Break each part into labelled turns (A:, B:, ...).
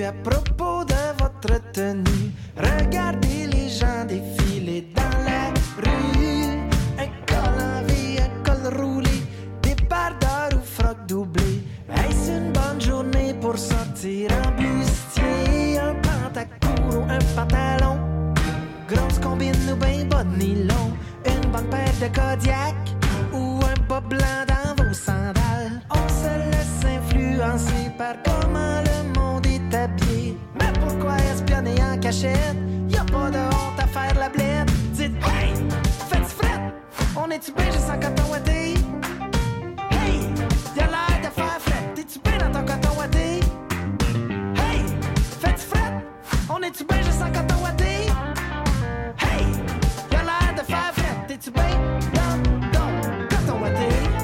A: à propos de votre tenue. Regardez les gens défiler dans la rue. Un col en V, un col roulé, débardeur ou froc doublé. Est-ce une bonne journée pour sortir en bustier? Un pantacourt ou un pantalon, grosse combine ou ben bas de nylon, une bonne paire de Kodiak ou un bas blanc dans vos sandales. On se laisse influencer par comment le monde est habillé. Mais pourquoi espionner en cachette? Y'a pas de honte à faire la blette. Dites hey, faites-tu frette? On est-tu bien juste en coton ouaté? Hey, y'a l'air de faire frette. T'es-tu bien dans ton coton ouaté? Hey, faites-tu frette? On est-tu bien juste en coton ouaté? Hey, y'a l'air de faire frette. T'es-tu bien dans ton coton ouaté?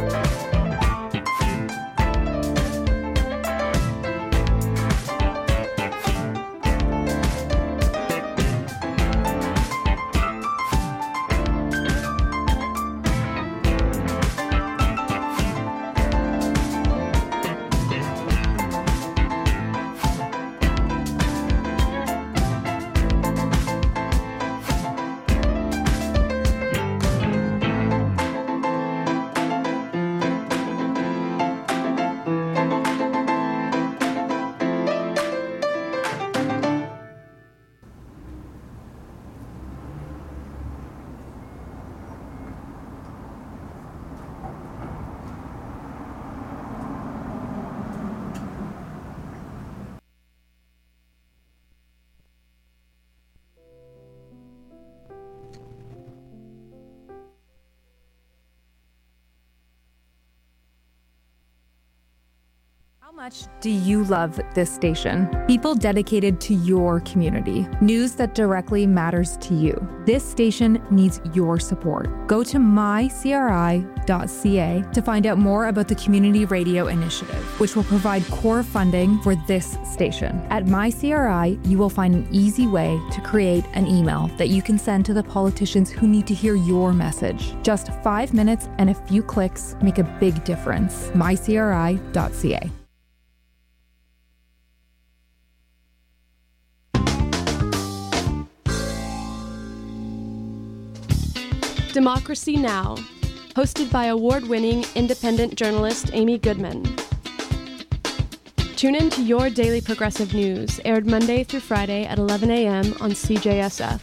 B: How much do you love this station? People dedicated to your community. News that directly matters to you. This station needs your support. Go to mycri.ca to find out more about the Community Radio Initiative, which will provide core funding for this station. At MyCRI, you will find an easy way to create an email that you can send to the politicians who need to hear your message. Just 5 minutes and a few clicks make a big difference. mycri.ca.
C: Democracy Now!, hosted by award-winning independent journalist Amy Goodman. Tune in to Your Daily Progressive News, aired Monday through Friday at 11 a.m. on CJSF.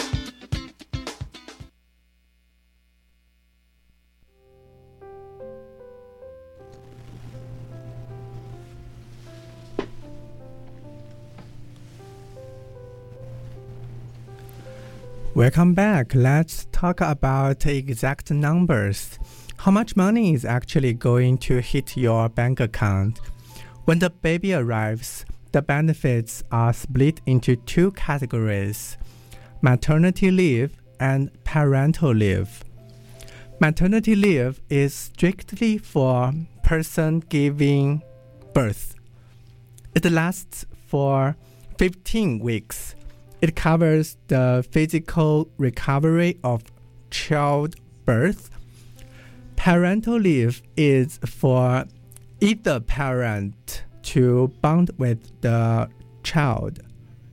D: Welcome back. Let's talk about exact numbers. How much money is actually going to hit your bank account? When the baby arrives, the benefits are split into two categories: maternity leave and parental leave. Maternity leave is strictly for person giving birth. It lasts for 15 weeks. It covers the physical recovery of childbirth. Parental leave is for either parent to bond with the child.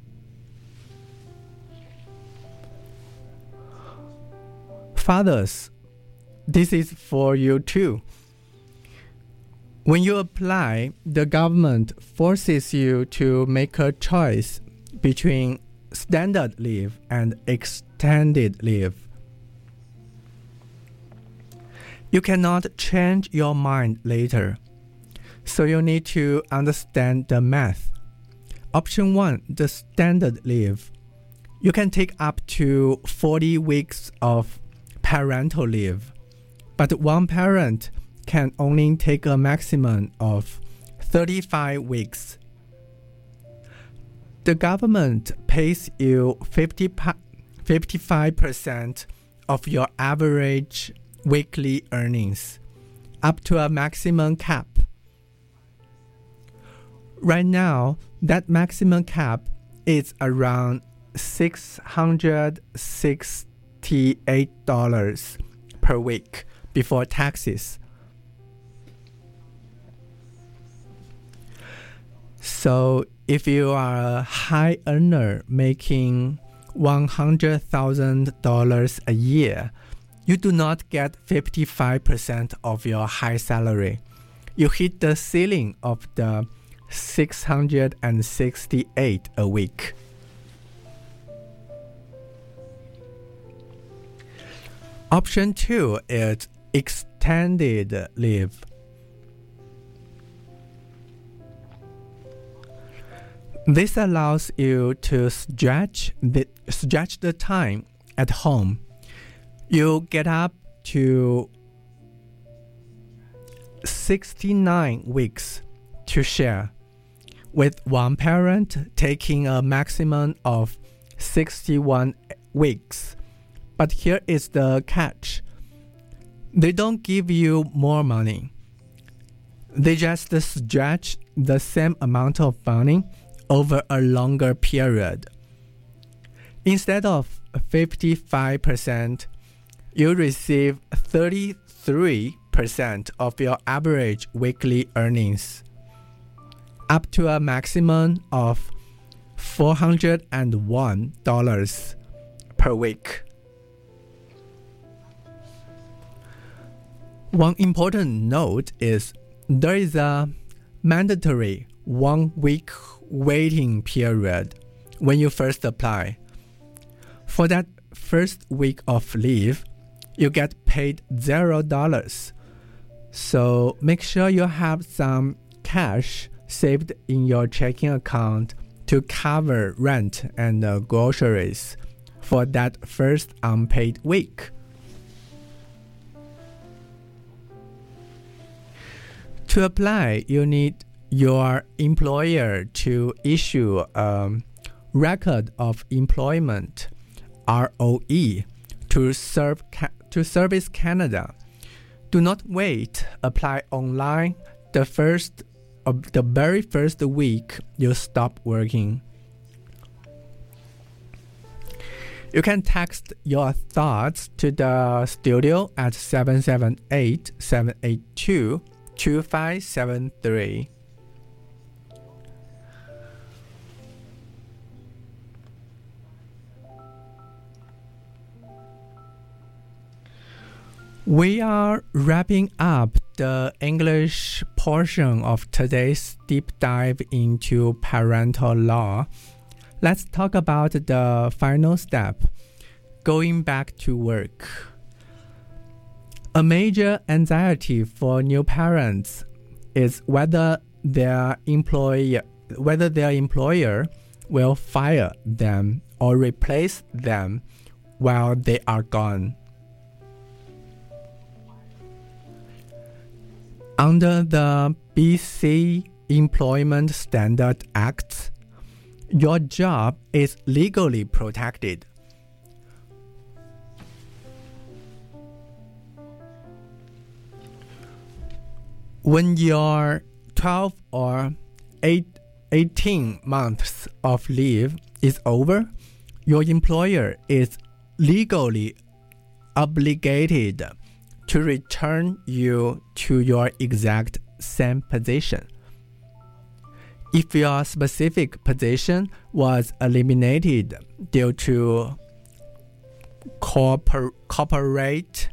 D: Fathers, this is for you too. When you apply, the government forces you to make a choice between standard leave and extended leave. You cannot change your mind later, so you need to understand the math. Option 1, the standard leave. You can take up to 40 weeks of parental leave, but one parent can only take a maximum of 35 weeks. The government pays you 55% of your average weekly earnings, up to a maximum cap. Right now, that maximum cap is around $668 per week before taxes. So If you are a high earner making $100,000 a year, you do not get 55% of your high salary. You hit the ceiling of the $668 a week. Option 2 is extended leave. This allows you to stretch the time at home. You get up to 69 weeks to share, with one parent taking a maximum of 61 weeks. But here is the catch. They don't give you more money. They just stretch the same amount of money over a longer period. Instead of 55%, you receive 33% of your average weekly earnings, up to a maximum of $401 per week. One important note is there is a mandatory 1 week waiting period when you first apply. For that first week of leave, you get paid $0. So make sure you have some cash saved in your checking account to cover rent and groceries for that first unpaid week. To apply, you need your employer to issue a Record of Employment (ROE) to Service Canada. Do not wait. Apply online the very first week you stop working. You can text your thoughts to the studio at 778-782-2573. We are wrapping up the English portion of today's deep dive into parental law. Let's talk about the final step, going back to work. A major anxiety for new parents is whether their employer will fire them or replace them while they are gone. Under the BC Employment Standard Act, your job is legally protected. When your 12 or 18 months of leave is over, your employer is legally obligated to return you to your exact same position. If your specific position was eliminated due to corporate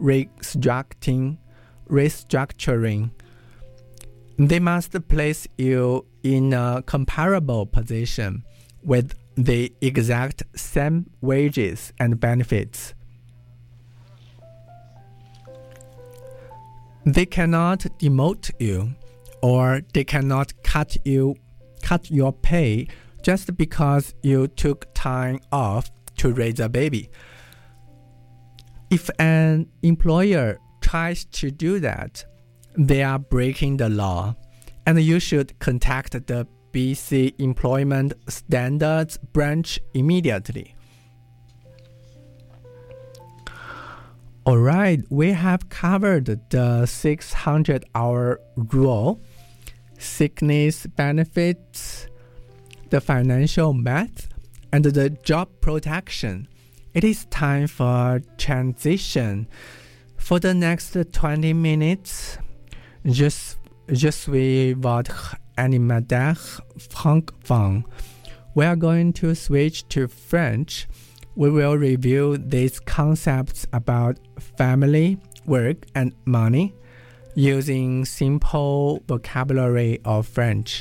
D: restructuring, they must place you in a comparable position with the exact same wages and benefits. They cannot demote you, or they cannot cut your pay just because you took time off to raise a baby. If an employer tries to do that, they are breaking the law, and you should contact the BC Employment Standards branch immediately. Alright, we have covered the 600-hour rule, sickness benefits, the financial math, and the job protection. It is time for transition. For the next 20 minutes, je suis votre animadère Frank Fang. We are going to switch to French. We will review these concepts about family, work, and money using simple vocabulary of French.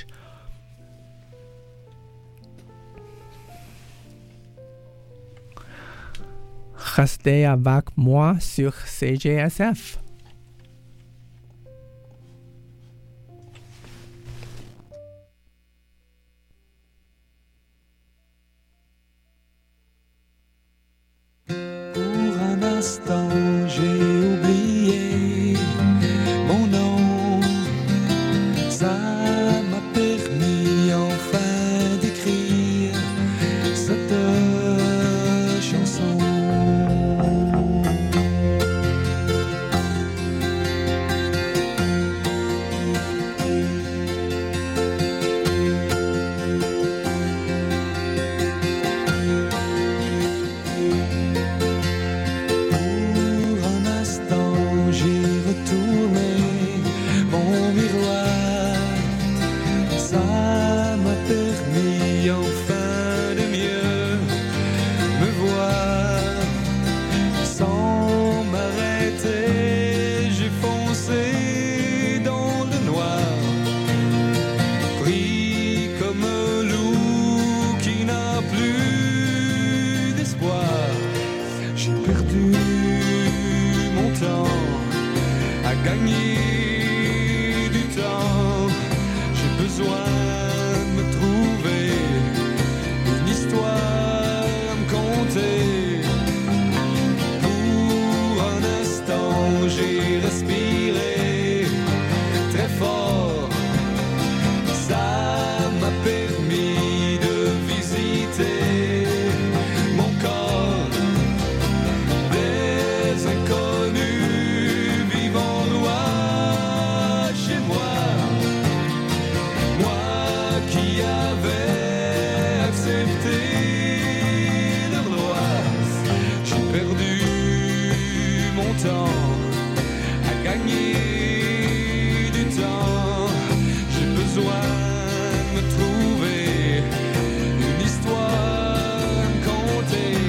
D: Restez avec moi sur CJSF.
A: Pour un instant, j'ai oublié mon nom. Ça m'a permis enfin d'écrire cette chanson. Gagner du temps, j'ai besoin de me trouver une histoire à me conter. Pour un instant, j'ai respiré très fort. Ça m'a permis de visiter mon corps, des inconnus. À gagner du temps, j'ai besoin de me trouver une histoire à me conter.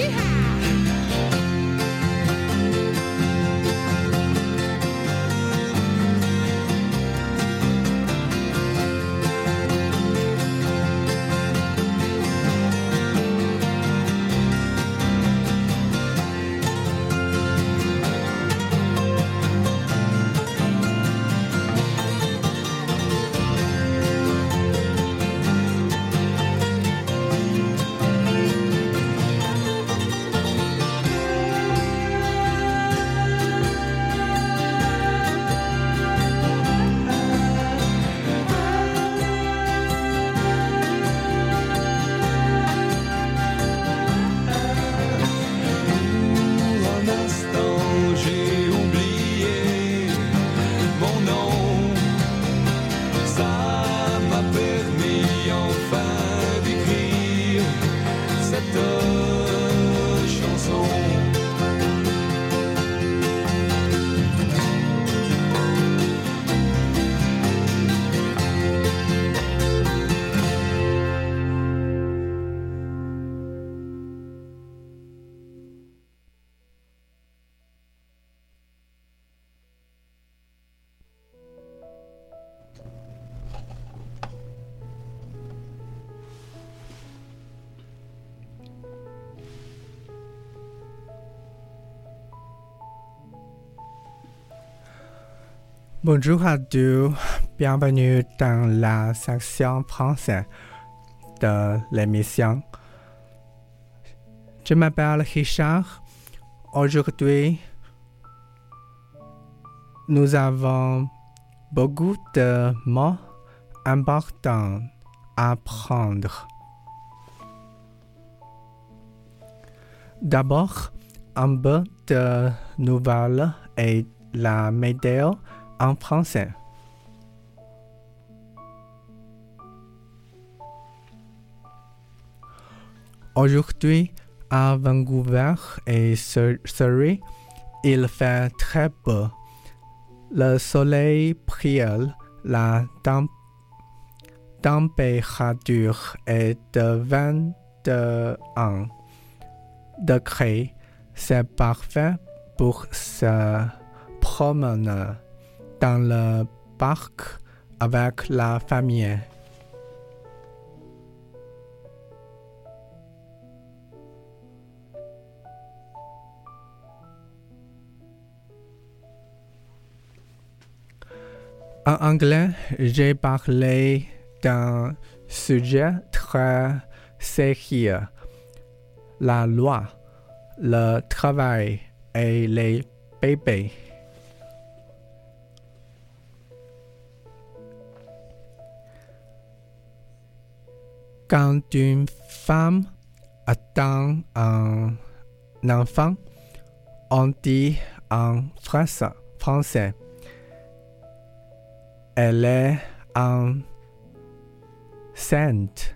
D: Bonjour à tous, bienvenue dans la section française de l'émission. Je m'appelle Richard. Aujourd'hui, nous avons beaucoup de mots importants à apprendre. D'abord, un peu de nouvelles et la météo en français. Aujourd'hui, à Vancouver et Surrey, il fait très beau. Le soleil brille, la température est de 21 degrés. C'est parfait pour se promener dans le parc avec la famille. En anglais, j'ai parlé d'un sujet très sérieux, la loi, le travail et les bébés. Quand une femme attend un enfant, on dit en français, elle est enceinte.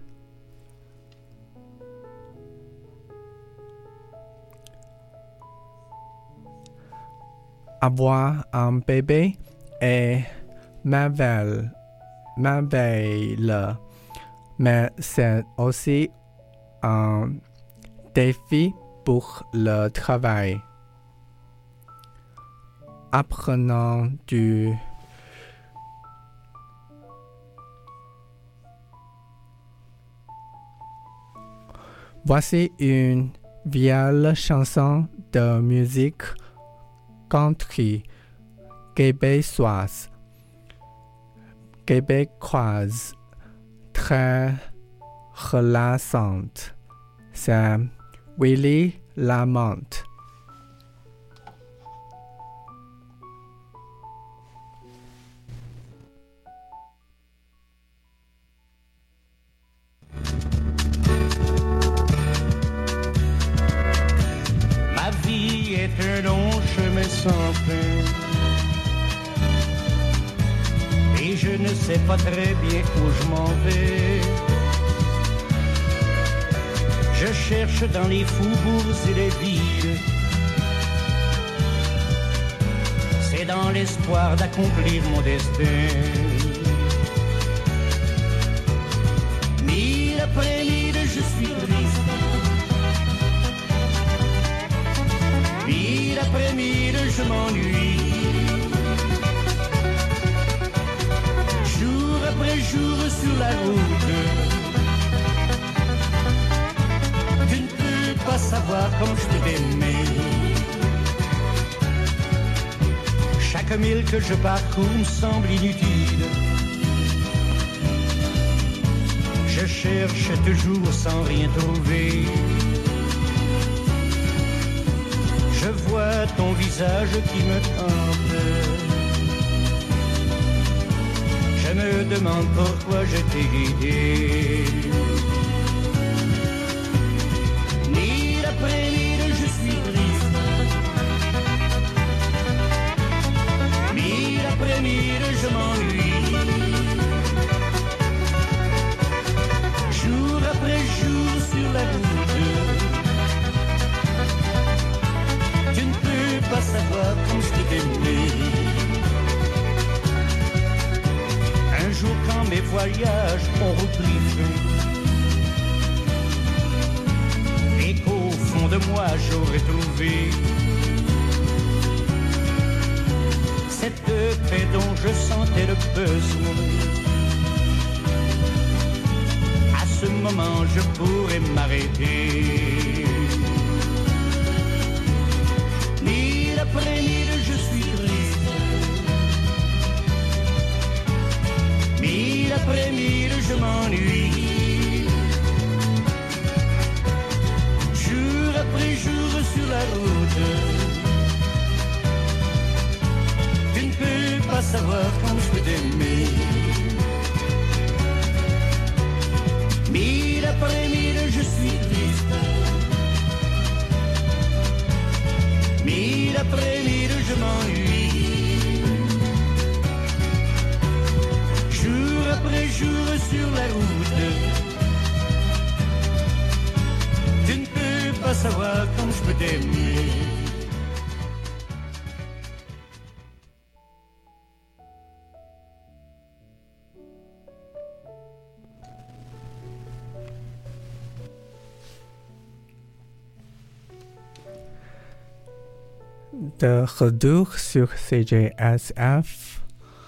D: Avoir un bébé est merveilleux, mais c'est aussi un défi pour le travail. Apprenons du Voici une vieille chanson de musique country québécoise, très relaxante. C'est Willie Lamont.
A: Ma vie est un long chemin sans fin, et je ne sais pas très bien où je m'en vais. Je cherche dans les faubourgs et les villes, c'est dans l'espoir d'accomplir mon destin. Mille après mille, je suis triste, mille après mille, je m'ennuie. Jour après jour sur la route, tu ne peux pas savoir comme je t'ai aimé. Chaque mille que je parcours me semble inutile. Je cherche toujours sans rien trouver. Je vois ton visage qui me hante. Je me demande pourquoi je t'ai guidé. Mille après mille, je suis triste. Mille après mille, je m'ennuie. Jour après jour sur la route, tu ne peux pas savoir comme je t'ai aimé. Un jour quand mes voyages ont repris fin, et qu'au fond de moi j'aurais trouvé cette paix dont je sentais le besoin, à ce moment je pourrais m'arrêter. Mille après mille, je suis triste. Mille après mille, je m'ennuie. Jour après jour sur la route, tu ne peux pas savoir comme je peux t'aimer. Mille après mille, je suis triste. Mille après mille, je m'ennuie. Jour après jour sur la route, tu ne peux pas savoir comme je peux t'aimer.
D: de retour sur CJSF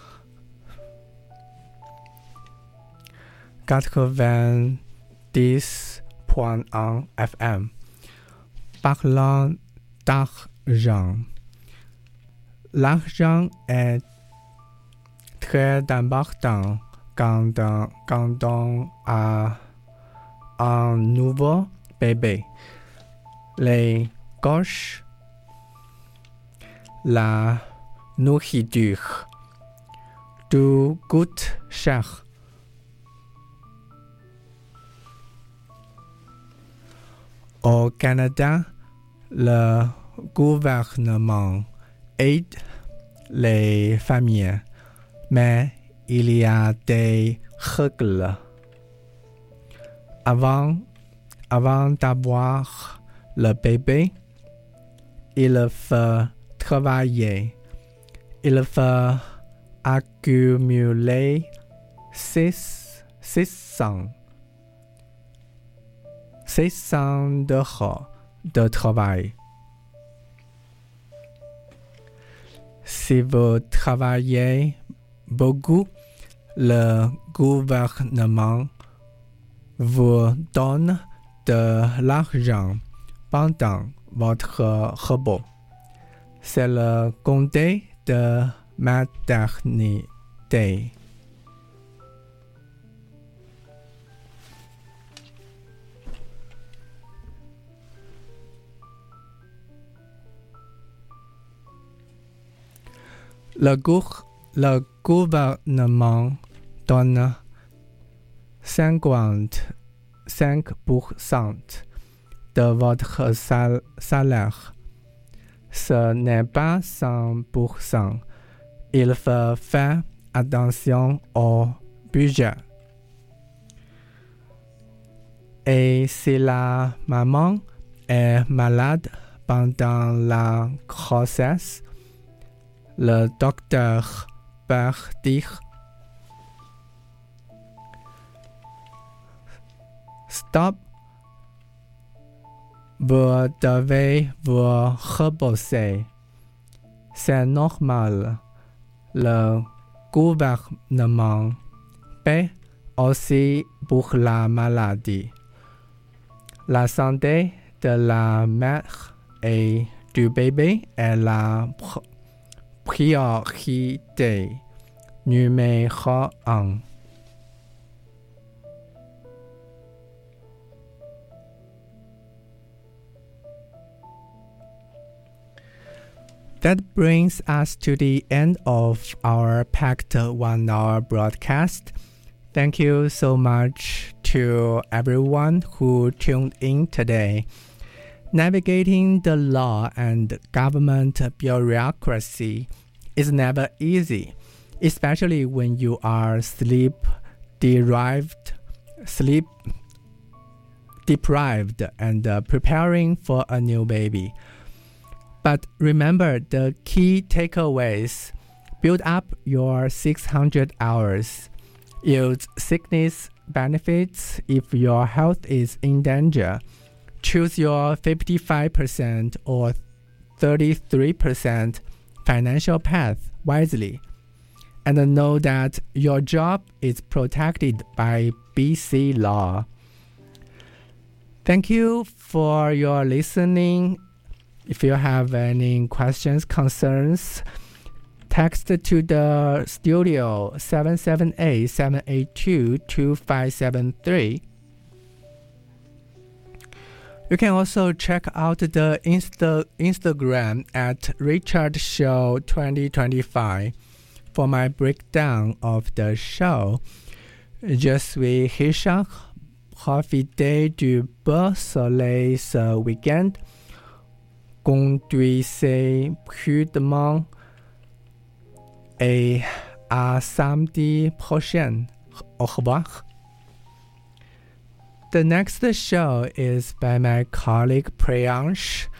D: 90.1 FM. Parlant d'argent. L'argent est très important quand on a un nouveau bébé. Les couches, la nourriture, tout coûte cher. Au Canada, le gouvernement aide les familles, mais il y a des règles. Avant d'avoir le bébé, il faut travailler. Il faut accumuler 600 d'euros de travail. Si vous travaillez beaucoup, le gouvernement vous donne de l'argent pendant votre repos. C'est le congé de maternité. Le gouvernement donne 55% de votre salaire. Ce n'est pas 100%. Il faut faire attention au budget. Et si la maman est malade pendant la grossesse, le docteur peut dire stop, vous devez vous reposer. C'est normal. Le gouvernement paie aussi pour la maladie. La santé de la mère et du bébé est la priorité numéro 1. That brings us to the end of our packed 1-hour broadcast. Thank you so much to everyone who tuned in today. Navigating the law and government bureaucracy is never easy, especially when you are sleep deprived and preparing for a new baby. But remember the key takeaways. Build up your 600 hours. Use sickness benefits if your health is in danger. Choose your 55% or 33% financial path wisely. And know that your job is protected by BC law. Thank you for your listening. If you have any questions, concerns, text to the studio 778-782-2573. You can also check out the Instagram at RichardShow2025 for my breakdown of the show. Je suis Richard. Profitez du beau soleil ce week-end. Conduisez prudemment et à samedi prochain. Au revoir. The next show is by my colleague Priyansh.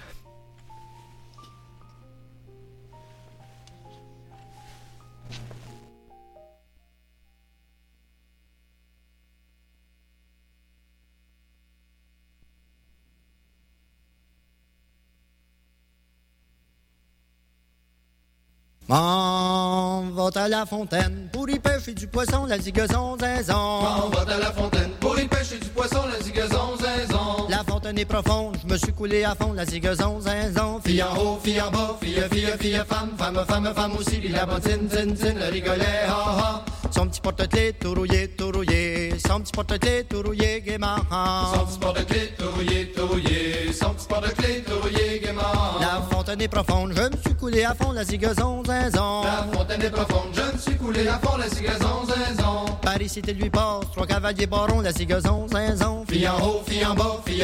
E: M'en va à la fontaine pour y pêcher du poisson, la zigazon zinzon.
F: M'en va à la fontaine pour y pêcher du poisson, la zigazon zinzon.
E: La fontaine est profonde, je me suis coulé à fond, la zigazon zinzon.
F: Fille en haut, fille en bas, fille, femme, femme aussi, puis la bottine, zin, le rigolet, ha ha.
E: Son petit porte-clés tout rouillé, son petit porte-clés tout rouillé, gaiement.
F: Son petit porte-clés tout rouillé, son petit porte-clés tout rouillé, gaiement.
E: La fontaine est profonde, je me suis coulé à fond, la zigazon zinzon.
F: La fontaine est profonde, je me suis coulé à fond, la zigazon zinzon.
E: Par ici, t'es lui passe, 3 cavaliers barons, la zigazon zinzon.
F: Fille en haut, fille en bas, fille,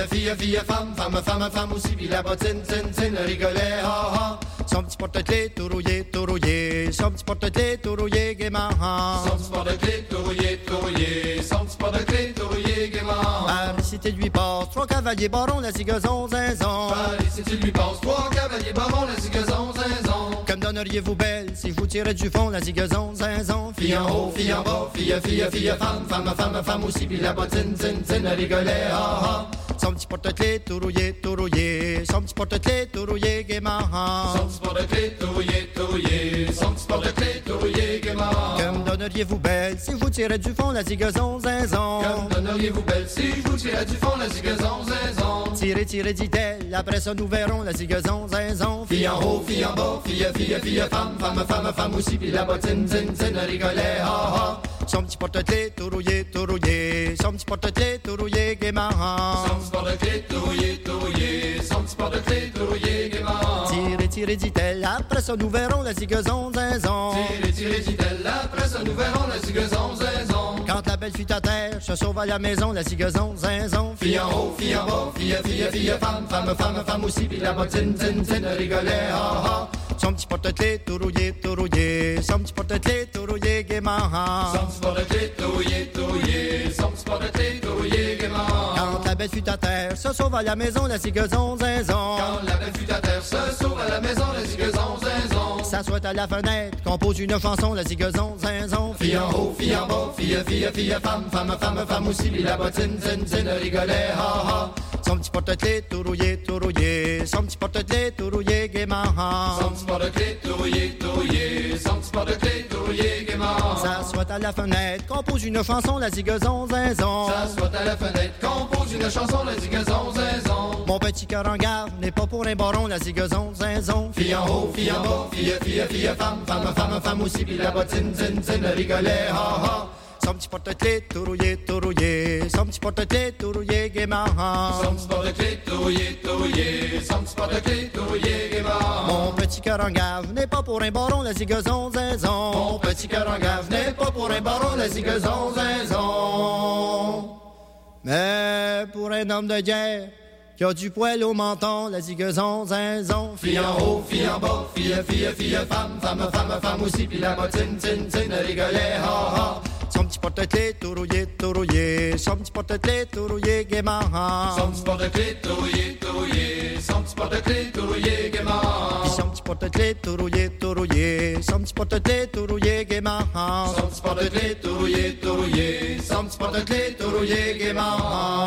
F: femme aussi, puis la bottine, zin, le rigolet, ha ha.
E: Son petit porte-clés tout rouillé, son petit porte-clés tout rouillé, gaiement.
F: Son petit porte-clés tout rouillé, son petit porte-clés tout rouillé, gaiement.
E: Par ici, t'es lui passe, 3 cavaliers barons, la zigazon zinzon.
F: Par ici, tu lui passes 3 cavaliers barons, la zigazon zinzon.
E: Comme donneriez-vous belle si je vous tirais du fond, la zigazon zinzon.
F: Fille en haut, fille en bas, fille, femme aussi, puis la bottine, zin, le rigolet, ha ha.
E: Son petit porte-clés tout rouillé, son petit porte-clés tout rouillé, gaiement.
F: Son petit porte-clés tout rouillé, son petit porte-clés tout rouillé, gaiement.
E: Comme donneriez-vous belle si je vous tirais du fond, la zigazon zinzon.
F: Comme donneriez-vous belle si je vous tirais du fond, la zigazon zinzon.
E: Tirez, dit-elle, après ça nous verrons, la zigazon zinzon.
F: Fille en haut, fille en bas, fille, femme aussi, puis la bottine, zin, le rigolet, ha ha.
E: Son petit porte-clés tout rouillé, son petit porte-clés tout rouillé, gaiement.
F: Son petit porte-clés tout rouillé, son petit porte-clés tout rouillé, gaiement.
E: Tirez, dit-elle, après ça nous verrons, la zigazon zinzon.
F: Tirez, dit-elle, après ça nous verrons, la zigazon zinzon.
E: Quand la belle fut à terre, se sauve à la maison, la zigazon zinzon.
F: Fille en haut, fille en bas, fille, femme aussi, puis la bottine, zin, le rigolet, ha ha.
E: Son petit porte-clés tout rouillé, son petit porte-clés tout rouillé, gaiement.
F: Son petit porte-clés tout rouillé, son petit porte-clés tout rouillé, gaiement.
E: Quand la belle fut à terre, se sauve à la maison, la zigazon zinzon.
F: Quand la belle fut à terre, se sauve à la maison, la zigazon zinzon.
E: S'assoit à la fenêtre, compose une chanson, la zigazon zinzon.
F: Fille en haut, fille en bas, fille, femme aussi, puis la bottine, zin, le rigolet, ha ha.
E: Son petit porte-clés tout rouillé, son petit porte-clés tout rouillé, gaiement.
F: Son petit porte-clés tout rouillé, son petit porte-clés tout rouillé, gaiement.
E: S'assoit à la fenêtre, compose une chanson, la zigazon zinzon.
F: S'assoit à la fenêtre, compose une chanson, la zigazon zinzon.
E: Mon petit cœur en garde n'est pas pour un baron, la zigazon zinzon.
F: Fille en haut, fille en bas, fille, femme aussi, puis la bottine, zin, le rigolet, ha ha.
E: Son petit porte-clés tout rouillé, son petit porte-clés tout rouillé, gaiement.
F: Son petit porte-clés tout rouillé, son petit porte-clés tout rouillé, gaiement.
E: Mon petit cœur en gave n'est pas pour un baron, la zigazon zinzon.
F: Mon petit cœur en gave n'est pas pour un baron, la zigazon zinzon.
E: Mais pour un homme de guerre qui a du poil au menton, la zigazon zinzon.
F: Fille en haut, fille en bas, fille, femme aussi, puis la bottine, zin, le rigolet, ha ha.
E: Son petit porte-clés tout rouillé, son petit porte-clés tout rouillé, gaiement.
F: Son petit porte-clés tout rouillé, son petit porte-clés tout rouillé, gaiement.
E: Puis son petit porte-clés tout rouillé, son petit porte-clés tout rouillé, gaiement.
F: Son petit porte-clés tout rouillé, son petit porte-clés tout rouillé, gaiement.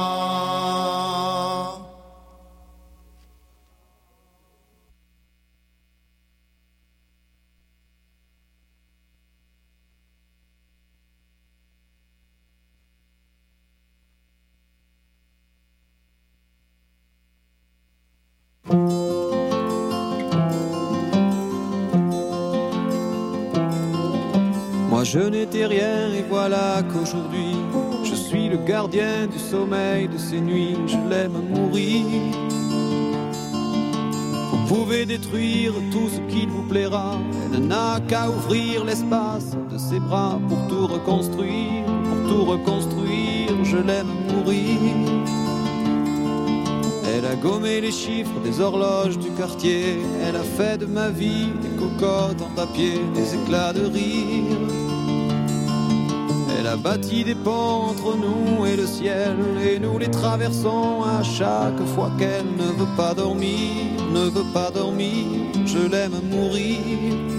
G: Moi je n'étais rien et voilà qu'aujourd'hui je suis le gardien du sommeil de ces nuits. Je l'aime mourir. Vous pouvez détruire tout ce qu'il vous plaira. Elle n'a qu'à ouvrir l'espace de ses bras pour tout reconstruire. Pour tout reconstruire, je l'aime mourir. Elle a gommé les chiffres des horloges du quartier. Elle a fait de ma vie des cocottes en papier, des éclats de rire. Elle a bâti des ponts entre nous et le ciel, et nous les traversons à chaque fois qu'elle ne veut pas dormir, ne veut pas dormir. Je l'aime mourir.